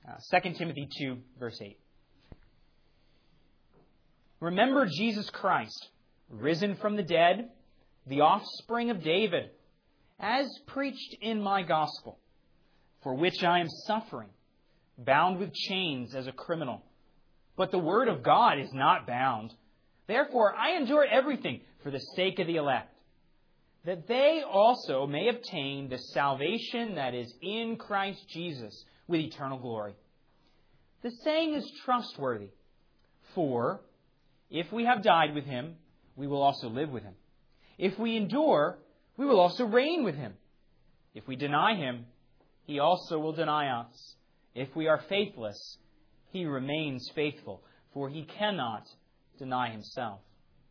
2 Timothy 2, verse 8. Remember Jesus Christ, risen from the dead, the offspring of David, as preached in my gospel, for which I am suffering, bound with chains as a criminal. But the word of God is not bound. Therefore, I endure everything for the sake of the elect, that they also may obtain the salvation that is in Christ Jesus with eternal glory. The saying is trustworthy, for if we have died with Him, we will also live with Him. If we endure, we will also reign with Him. If we deny Him, He also will deny us. If we are faithless, He remains faithful, for He cannot deny Himself.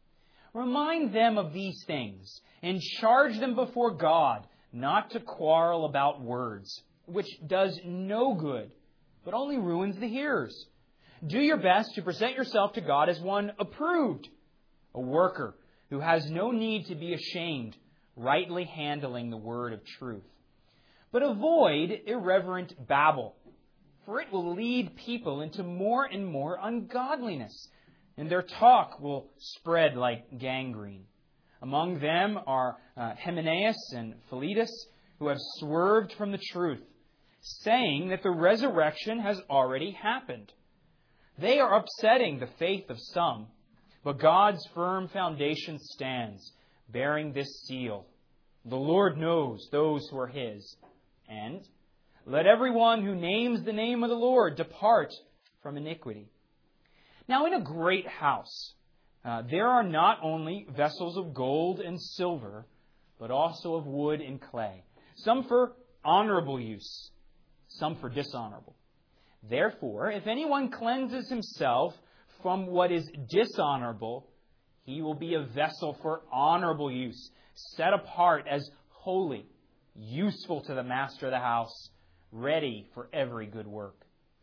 Remind them of these things, and charge them before God not to quarrel about words, which does no good, but only ruins the hearers. Do your best to present yourself to God as one approved, a worker who has no need to be ashamed, rightly handling the word of truth. But avoid irreverent babble, for it will lead people into more and more ungodliness, and their talk will spread like gangrene. Among them are Hymenaeus and Philetus, who have swerved from the truth, saying that the resurrection has already happened. They are upsetting the faith of some, but God's firm foundation stands, bearing this seal. The Lord knows those who are His. And let everyone who names the name of the Lord depart from iniquity. Now, in a great house, there are not only vessels of gold and silver, but also of wood and clay, some for honorable use, some for dishonorable. Therefore, if anyone cleanses himself from what is dishonorable, he will be a vessel for honorable use, set apart as holy, useful to the master of the house, ready for every good work.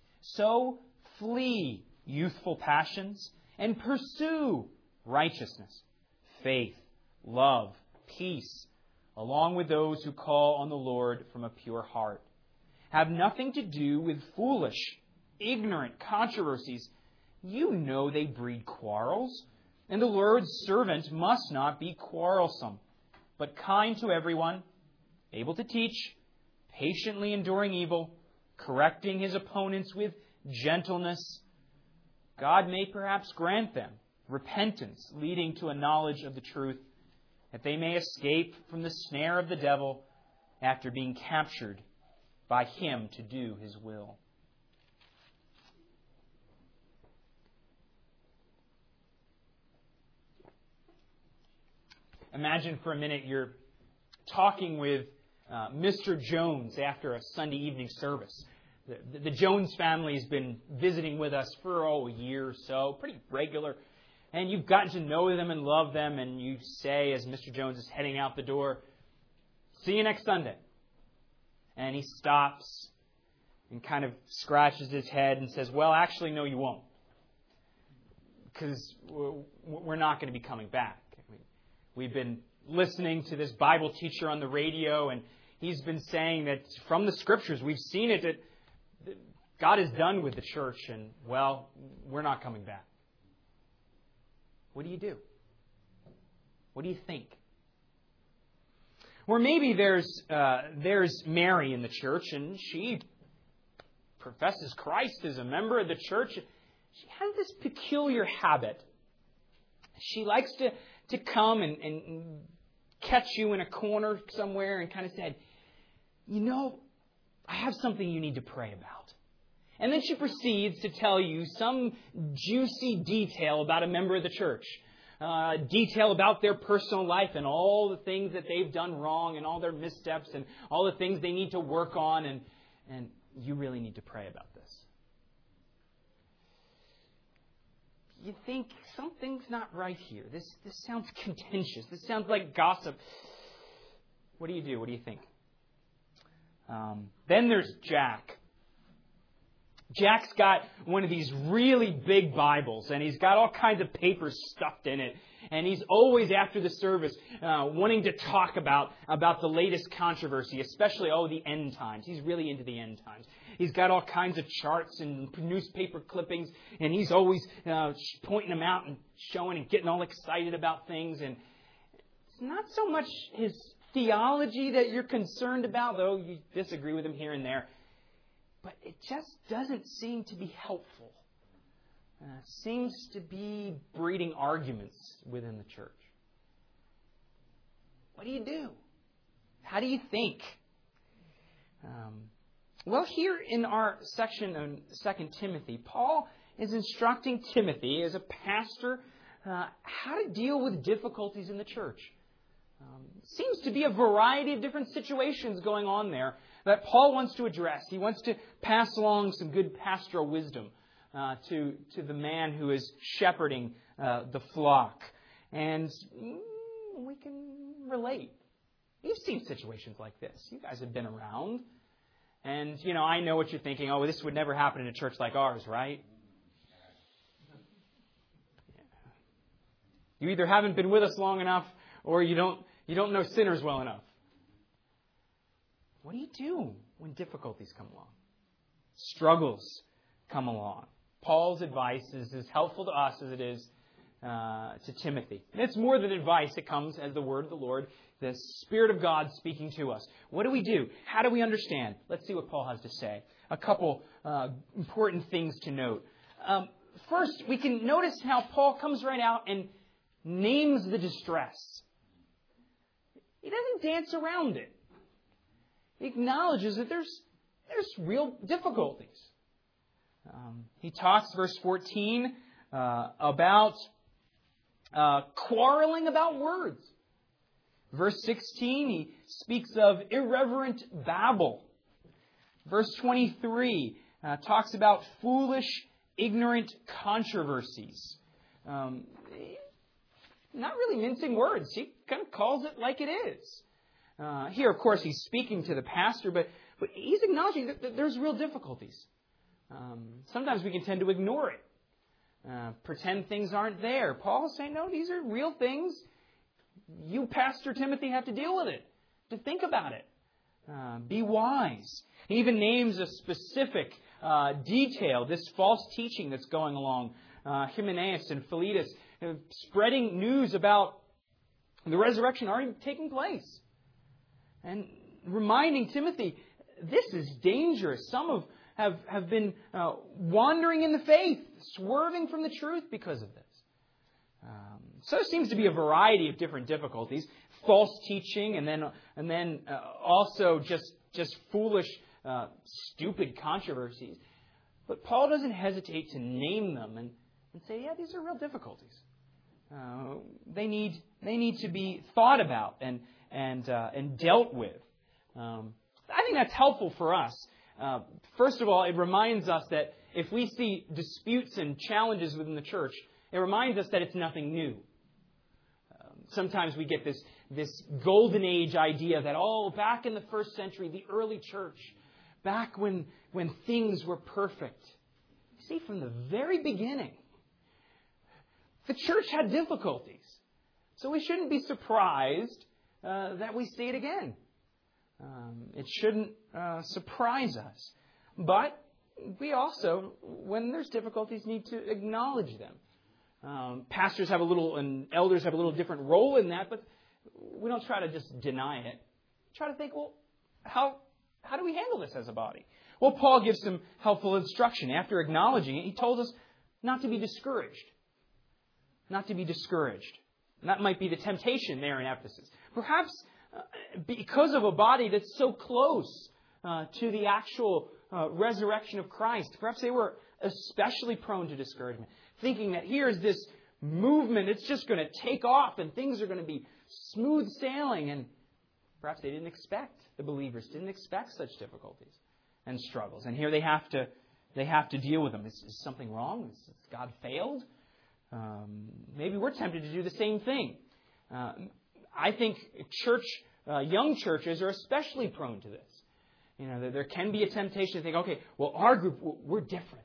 So flee youthful passions and pursue righteousness, faith, love, peace, along with those who call on the Lord from a pure heart. Have nothing to do with foolish, ignorant controversies. You know they breed quarrels, and the Lord's servant must not be quarrelsome, but kind to everyone, able to teach, patiently enduring evil, correcting his opponents with gentleness. God may perhaps grant them repentance leading to a knowledge of the truth, that they may escape from the snare of the devil after being captured by him to do his will. Imagine for a minute you're talking with Mr. Jones after a Sunday evening service. The Jones family has been visiting with us for a year or so, pretty regular. And you've gotten to know them and love them, and you say, as Mr. Jones is heading out the door, "See you next Sunday." And he stops and kind of scratches his head and says, "Well, actually, no, you won't. Because we're not going to be coming back. We've been listening to this Bible teacher on the radio, and he's been saying that from the Scriptures, we've seen it, that God is done with the church, and, well, we're not coming back." What do you do? What do you think? Or maybe there's Mary in the church, and she professes Christ as a member of the church. She has this peculiar habit. She likes to come and catch you in a corner somewhere and kind of say, "You know, I have something you need to pray about." And then she proceeds to tell you some juicy detail about a member of the church. Detail about their personal life and all the things that they've done wrong and all their missteps and all the things they need to work on. And you really need to pray about this. You think something's not right here. This sounds contentious. This sounds like gossip. What do you do? What do you think? Then there's Jack. Jack's got one of these really big Bibles, and he's got all kinds of papers stuffed in it. And he's always, after the service, wanting to talk about the latest controversy, especially, the end times. He's really into the end times. He's got all kinds of charts and newspaper clippings, and he's always pointing them out and showing and getting all excited about things. And it's not so much his theology that you're concerned about, though you disagree with him here and there. But it just doesn't seem to be helpful. Seems to be breeding arguments within the church. What do you do? How do you think? Well, here in our section on 2 Timothy, Paul is instructing Timothy as a pastor how to deal with difficulties in the church. Seems to be a variety of different situations going on there that Paul wants to address. He wants to pass along some good pastoral wisdom to the man who is shepherding the flock. And we can relate. You've seen situations like this. You guys have been around. And, I know what you're thinking. Oh, this would never happen in a church like ours, right? Yeah. You either haven't been with us long enough or you don't know sinners well enough. What do you do when difficulties come along? Struggles come along. Paul's advice is as helpful to us as it is to Timothy. And it's more than advice. It comes as the word of the Lord, the Spirit of God speaking to us. What do we do? How do we understand? Let's see what Paul has to say. A couple important things to note. First, we can notice how Paul comes right out and names the distress. He doesn't dance around it. He acknowledges that there's real difficulties. He talks, verse 14, about quarreling about words. Verse 16, he speaks of irreverent babble. Verse 23 talks about foolish, ignorant controversies. Not really mincing words. He kind of calls it like it is. Here, of course, he's speaking to the pastor, but he's acknowledging that there's real difficulties. Sometimes we can tend to ignore it. Pretend things aren't there. Paul's saying, no, these are real things. You, Pastor Timothy, have to deal with it, to think about it. Be wise. He even names a specific detail, this false teaching that's going along. Hymenaeus and Philetus spreading news about the resurrection already taking place. And reminding Timothy, this is dangerous. Some have been wandering in the faith, swerving from the truth because of this. So there seems to be a variety of different difficulties, false teaching, and then also just foolish, stupid controversies. But Paul doesn't hesitate to name them and say, yeah, these are real difficulties. They need to be thought about and dealt with. I think that's helpful for us. First of all, it reminds us that if we see disputes and challenges within the church, it reminds us that it's nothing new. Sometimes we get this golden age idea that, back in the first century, the early church, back when things were perfect. You see, from the very beginning, the church had difficulties. So we shouldn't be surprised that we see it again. It shouldn't surprise us. But we also, when there's difficulties, need to acknowledge them. Pastors have and elders have a little different role in that, but we don't try to just deny it. Try to think, how do we handle this as a body? Well, Paul gives some helpful instruction. After acknowledging it, he told us not to be discouraged. Not to be discouraged. And that might be the temptation there in Ephesus. Perhaps because of a body that's so close to the actual resurrection of Christ, perhaps they were especially prone to discouragement, thinking that here's this movement, it's just going to take off and things are going to be smooth sailing. And perhaps the believers didn't expect such difficulties and struggles. And here they have to deal with them. Is something wrong? Has God failed? Maybe we're tempted to do the same thing. I think young churches are especially prone to this. There can be a temptation to think, okay, well, our group, we're different.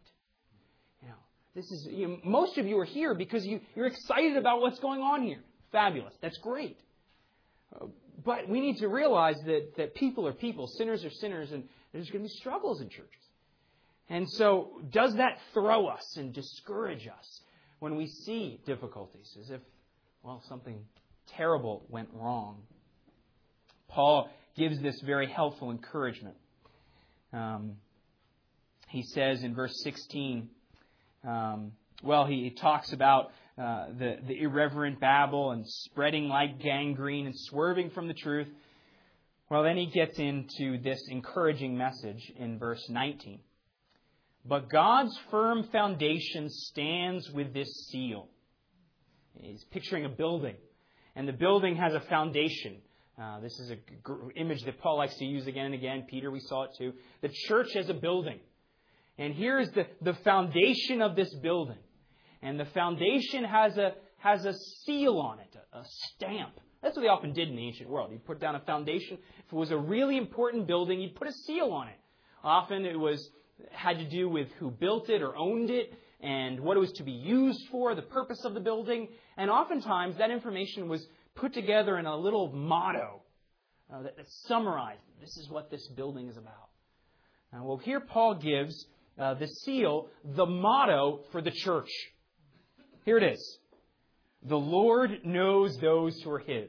Most of you are here because you're excited about what's going on here. Fabulous. That's great. But we need to realize that people are people, sinners are sinners, and there's going to be struggles in churches. And so does that throw us and discourage us when we see difficulties, as if, something terrible went wrong? Paul gives this very helpful encouragement. He says in verse 16, he talks about the irreverent babble and spreading like gangrene and swerving from the truth. Well, then he gets into this encouraging message in verse 19. But God's firm foundation stands with this seal. He's picturing a building, and the building has a foundation. This is an image that Paul likes to use again and again. Peter, we saw it too. The church as a building. And here is the foundation of this building. And the foundation has a seal on it, a stamp. That's what they often did in the ancient world. You'd put down a foundation. If it was a really important building, you'd put a seal on it. Often it had to do with who built it or owned it and what it was to be used for, the purpose of the building. And oftentimes that information was put together in a little motto that summarized, this is what this building is about. Here Paul gives the seal, the motto for the church. Here it is. The Lord knows those who are His.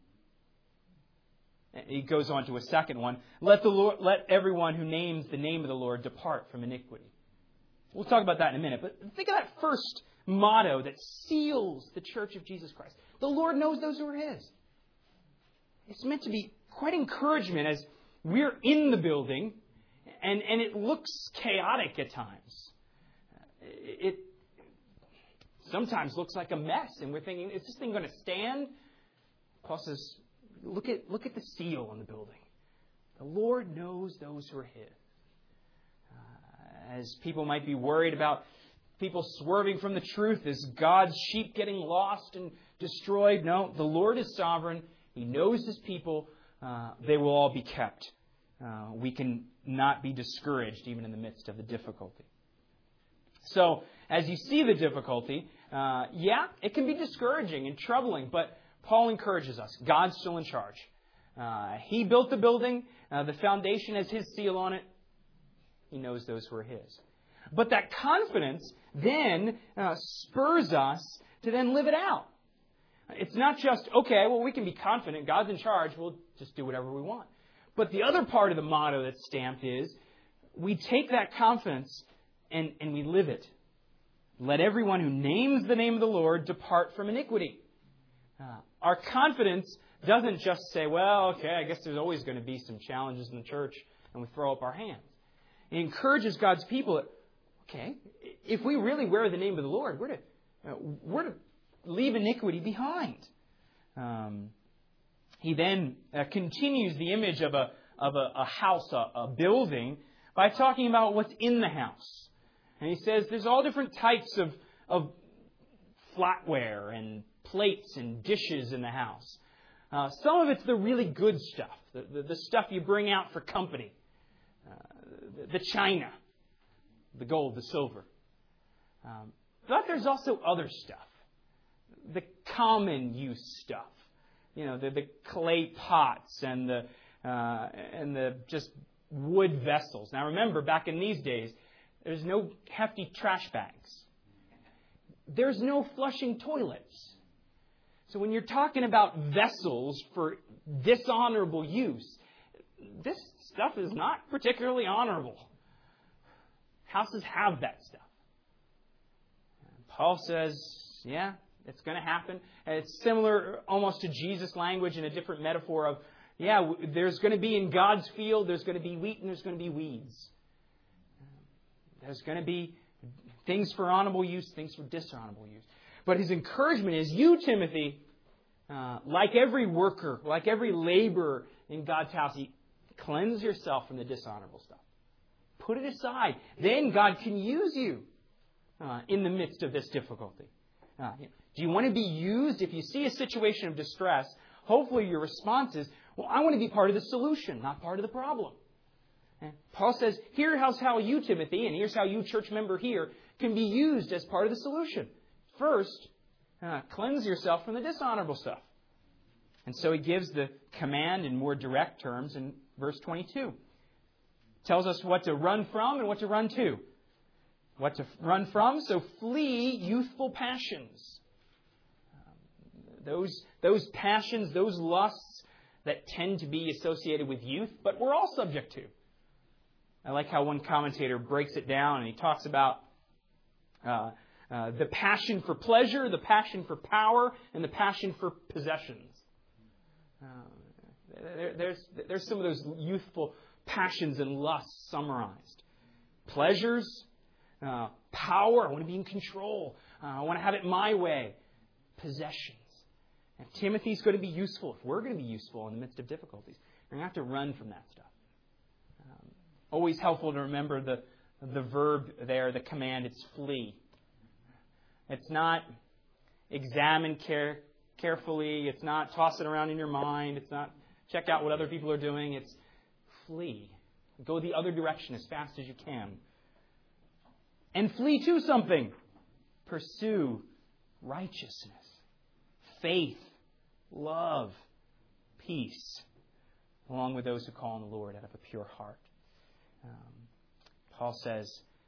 He goes on to a second one. Let everyone who names the name of the Lord depart from iniquity. We'll talk about that in a minute. But think of that first motto that seals the church of Jesus Christ. The Lord knows those who are His. It's meant to be quite encouragement as we're in the building and it looks chaotic at times. It sometimes looks like a mess, and we're thinking, is this thing going to stand? Paul says, look at the seal on the building. The Lord knows those who are His. As people might be worried about people swerving from the truth, is God's sheep getting lost and destroyed? No, the Lord is sovereign. He knows His people. They will all be kept. We can not be discouraged even in the midst of the difficulty. So, as you see the difficulty, it can be discouraging and troubling, but Paul encourages us. God's still in charge. He built the building. The foundation has His seal on it. He knows those who are His. But that confidence then spurs us to then live it out. It's not just, we can be confident. God's in charge. We'll just do whatever we want. But the other part of the motto that's stamped is we take that confidence and we live it. Let everyone who names the name of the Lord depart from iniquity. Our confidence doesn't just say, I guess there's always going to be some challenges in the church, and we throw up our hands. It encourages God's people, if we really wear the name of the Lord, we're to leave iniquity behind. He then continues the image of a house, a building, by talking about what's in the house. And he says there's all different types of flatware and plates and dishes in the house. Some of it's the really good stuff, the stuff you bring out for company. The china, the gold, the silver. But there's also other stuff. The common use stuff. The clay pots and the just wood vessels. Now remember, back in these days, there's no hefty trash bags. There's no flushing toilets. So when you're talking about vessels for dishonorable use, this stuff is not particularly honorable. Houses have that stuff. And Paul says, it's going to happen. And it's similar almost to Jesus' language in a different metaphor of, there's going to be in God's field, there's going to be wheat and there's going to be weeds. There's going to be things for honorable use, things for dishonorable use. But his encouragement is, you, Timothy, like every worker, like every laborer in God's house, cleanse yourself from the dishonorable stuff. Put it aside. Then God can use you in the midst of this difficulty. Do you want to be used? If you see a situation of distress, hopefully your response is, I want to be part of the solution, not part of the problem. Paul says, here's how you, Timothy, and here's how you, church member here, can be used as part of the solution. First, cleanse yourself from the dishonorable stuff. And so he gives the command in more direct terms in verse 22. Tells us what to run from and what to run to. What to run from, so flee youthful passions. Those passions, those lusts that tend to be associated with youth, but we're all subject to. I like how one commentator breaks it down, and he talks about the passion for pleasure, the passion for power, and the passion for possessions. There's some of those youthful passions and lusts summarized. Pleasures, power, I want to be in control. I want to have it my way. Possessions. If Timothy's going to be useful, if we're going to be useful in the midst of difficulties, we're going to have to run from that stuff. Always helpful to remember the verb there, the command, it's flee. It's not examine carefully. It's not toss it around in your mind. It's not check out what other people are doing. It's flee. Go the other direction as fast as you can. And flee to something. Pursue righteousness, faith, love, peace, along with those who call on the Lord out of a pure heart. Paul says,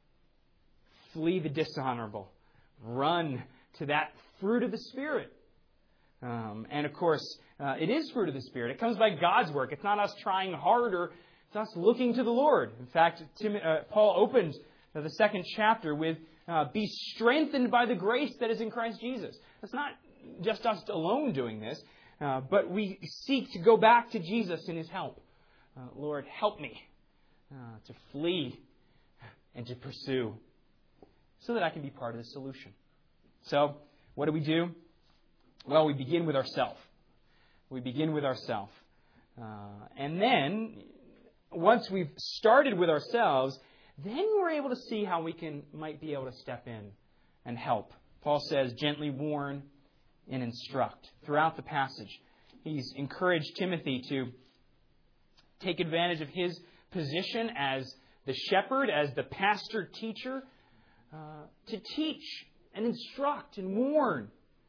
flee the dishonorable. Run to that fruit of the Spirit. And of course, it is fruit of the Spirit. It comes by God's work. It's not us trying harder. It's us looking to the Lord. In fact, Paul opened the second chapter with, be strengthened by the grace that is in Christ Jesus. It's not just us alone doing this, but we seek to go back to Jesus in His help. Lord, help me to flee and to pursue so that I can be part of the solution. So, what do? Well, we begin with ourselves. We begin with ourselves. And then, once we've started with ourselves, then we're able to see how we might be able to step in and help. Paul says, gently warn and instruct. Throughout the passage, he's encouraged Timothy to take advantage of his position as the shepherd, as the pastor-teacher, to teach and instruct and warn.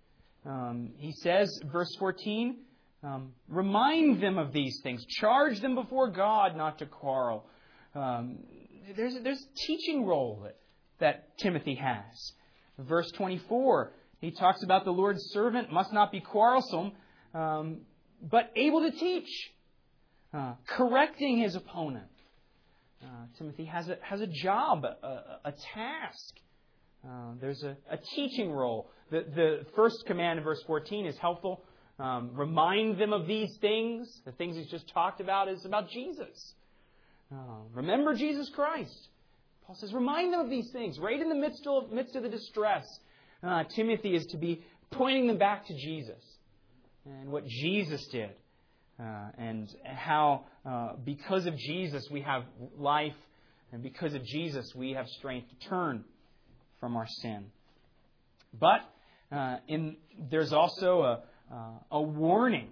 He says, verse 14, remind them of these things. Charge them before God not to quarrel. There's a teaching role that Timothy has. Verse 24, he talks about the Lord's servant must not be quarrelsome, but able to teach, correcting his opponent. Timothy has a job, a task. There's a teaching role. The first command in verse 14 is helpful. Remind them of these things. The things he's just talked about is about Jesus. Remember Jesus Christ. Paul says, remind them of these things. Right in the midst of the distress, Timothy is to be pointing them back to Jesus and what Jesus did. And how because of Jesus we have life, and because of Jesus we have strength to turn from our sin. But there's also a warning,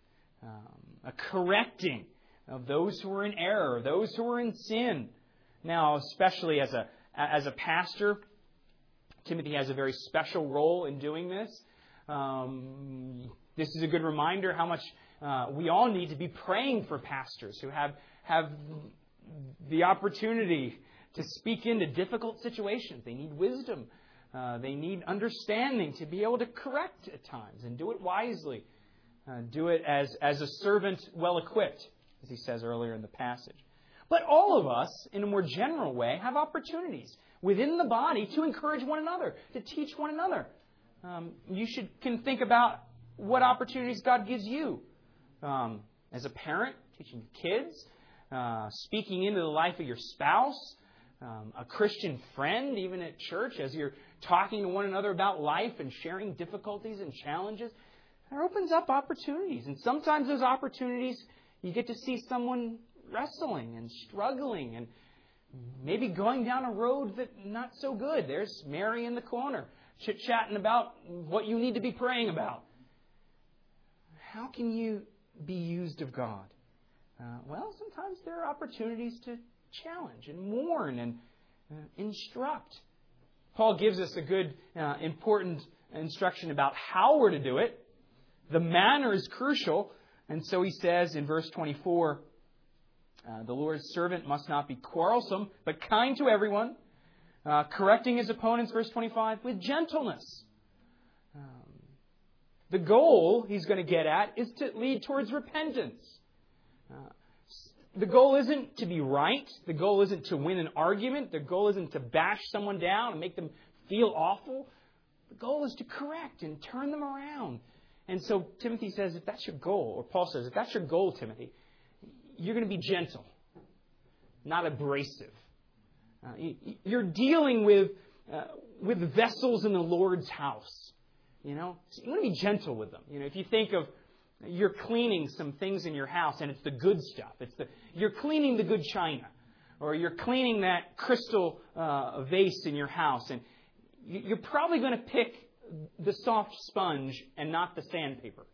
a correcting of those who are in error, those who are in sin. Now, especially as a pastor, Timothy has a very special role in doing this. This is a good reminder how much we all need to be praying for pastors who have the opportunity to speak into difficult situations. They need wisdom. They need understanding to be able to correct at times and do it wisely. Do it as a servant well equipped, as he says earlier in the passage. But all of us, in a more general way, have opportunities within the body to encourage one another, to teach one another. You can think about what opportunities God gives you. As a parent, teaching kids, speaking into the life of your spouse, a Christian friend, even at church, as you're talking to one another about life and sharing difficulties and challenges, that opens up opportunities. And sometimes those opportunities, you get to see someone wrestling and struggling and maybe going down a road that's not so good. There's Mary in the corner, chit-chatting about what you need to be praying about. How can you be used of God? Well, sometimes there are opportunities to challenge and warn and instruct. Paul gives us a good, important instruction about how we're to do it. The manner is crucial. And so he says in verse 24, the Lord's servant must not be quarrelsome, but kind to everyone, correcting his opponents, verse 25, with gentleness. The goal he's going to get at is to lead towards repentance. The goal isn't to be right. The goal isn't to win an argument. The goal isn't to bash someone down and make them feel awful. The goal is to correct and turn them around. And so Timothy says, if that's your goal, or Paul says, if that's your goal, Timothy, you're going to be gentle, not abrasive. You're dealing with vessels in the Lord's house. You know, so you want to be gentle with them. You know, if you think of you're cleaning some things in your house and it's the good stuff. You're cleaning the good china, or you're cleaning that crystal vase in your house, and you're probably going to pick the soft sponge and not the sandpaper,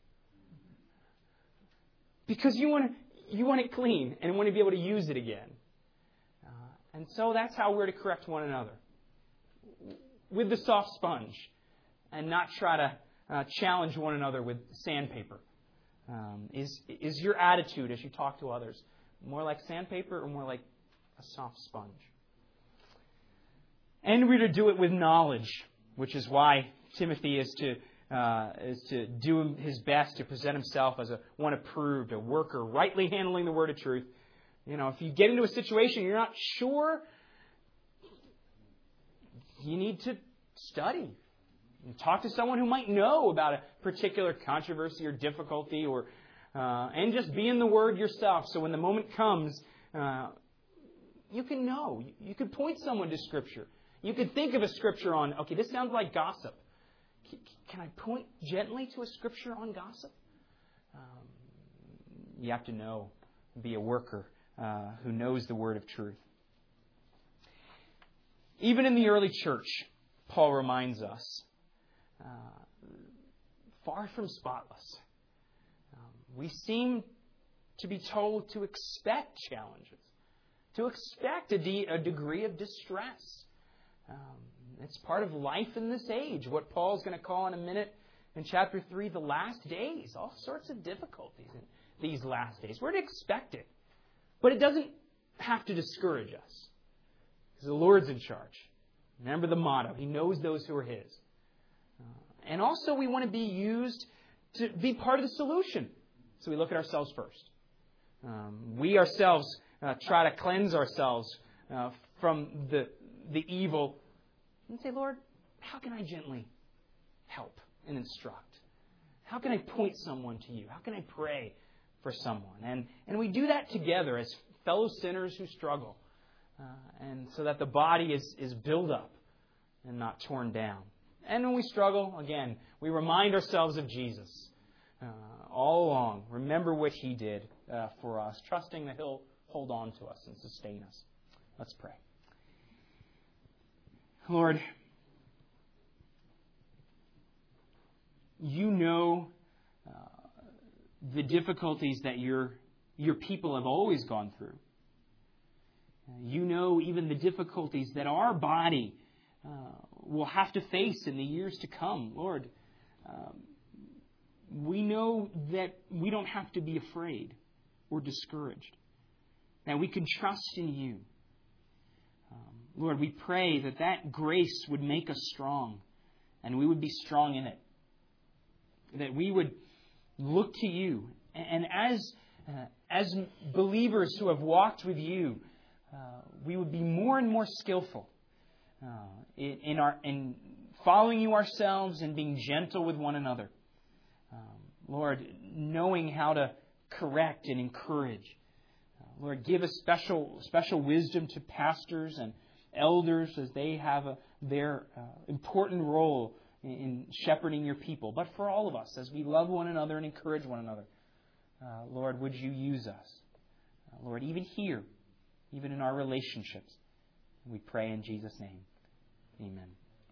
because you want it clean and want to be able to use it again. And so that's how we're to correct one another, with the soft sponge, and not try to challenge one another with sandpaper. Is your attitude as you talk to others more like sandpaper or more like a soft sponge? And we're to do it with knowledge, which is why Timothy is to do his best to present himself as one approved, a worker, rightly handling the word of truth. You know, if you get into a situation you're not sure, you need to study. And talk to someone who might know about a particular controversy or difficulty, and just be in the Word yourself. So when the moment comes, you can know. You could point someone to Scripture. You could think of a Scripture on, okay, this sounds like gossip. Can I point gently to a Scripture on gossip? You have to know, be a worker who knows the Word of truth. Even in the early church, Paul reminds us, far from spotless. We seem to be told to expect challenges, to expect a degree of distress. It's part of life in this age, what Paul's going to call in a minute in chapter 3, the last days. All sorts of difficulties in these last days. We're to expect it. But it doesn't have to discourage us, because the Lord's in charge. Remember the motto, He knows those who are His. And also we want to be used to be part of the solution. So we look at ourselves first. We ourselves try to cleanse ourselves from the evil. And say, Lord, how can I gently help and instruct? How can I point someone to You? How can I pray for someone? And we do that together as fellow sinners who struggle. And so that the body is built up and not torn down. And when we struggle, again, we remind ourselves of Jesus all along. Remember what He did for us, trusting that He'll hold on to us and sustain us. Let's pray. Lord, You know the difficulties that Your people have always gone through. You know even the difficulties that our body will have to face in the years to come. Lord, we know that we don't have to be afraid or discouraged, that we can trust in You. Lord, we pray that grace would make us strong, and we would be strong in it. That we would look to You, and as believers who have walked with You, we would be more and more skillful in following You ourselves and being gentle with one another. Lord, knowing how to correct and encourage. Lord, give us special wisdom to pastors and elders as they have their important role in shepherding Your people. But for all of us, as we love one another and encourage one another, Lord, would You use us? Lord, even here, even in our relationships, we pray in Jesus' name. Amen.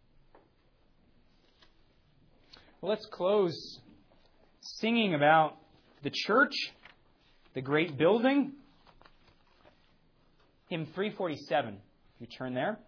Well, let's close singing about the church, the great building. Hymn 347, if you turn there.